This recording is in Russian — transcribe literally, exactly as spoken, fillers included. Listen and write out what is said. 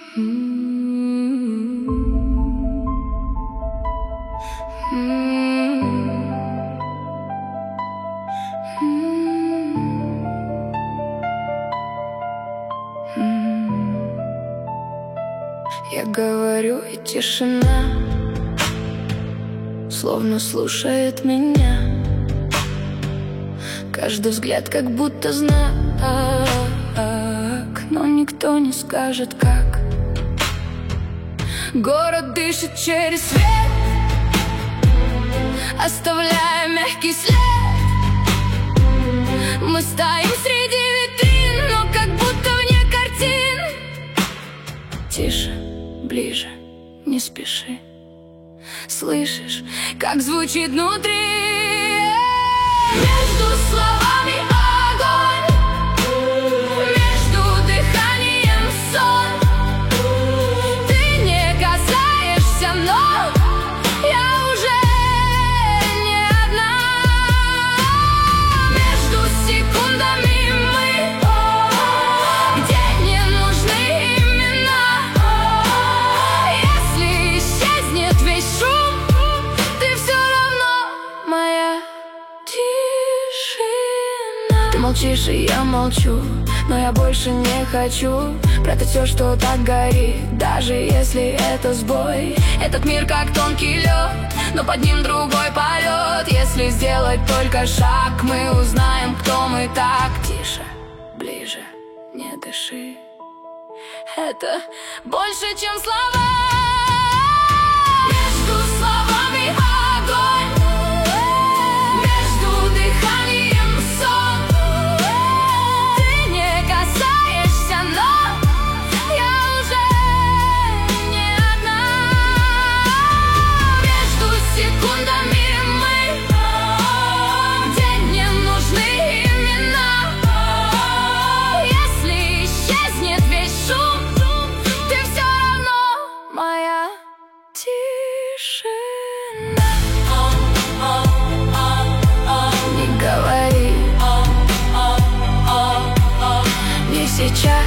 Я говорю, и тишина словно слушает меня. Каждый взгляд как будто знак, но никто не скажет как. Город дышит через свет, оставляя мягкий след. Мы стоим среди витрин, но как будто вне картин. Тише, ближе, не спеши. Слышишь, как звучит внутри? Между словами огонь, между дыханием сон. Ты не касаешься, но я уже не одна. Между секундами мы, где не нужны имена. Если исчезнет весь шум, ты все равно моя тишина. Ты молчишь, и я молчу, но я больше не хочу прятать все, что так горит, даже если это сбой. Этот мир как тонкий лед, но под ним другой полет. Если сделать только шаг, мы узнаем, кто мы так. Тише, ближе, не дыши. Это больше, чем слова. Между словами огонь, между дыханием сон. Ты не касаешься, но я уже не одна. Между секундами мы, где не нужны имена. Если исчезнет весь шум, ты все равно моя тишина. Не говори, не сейчас.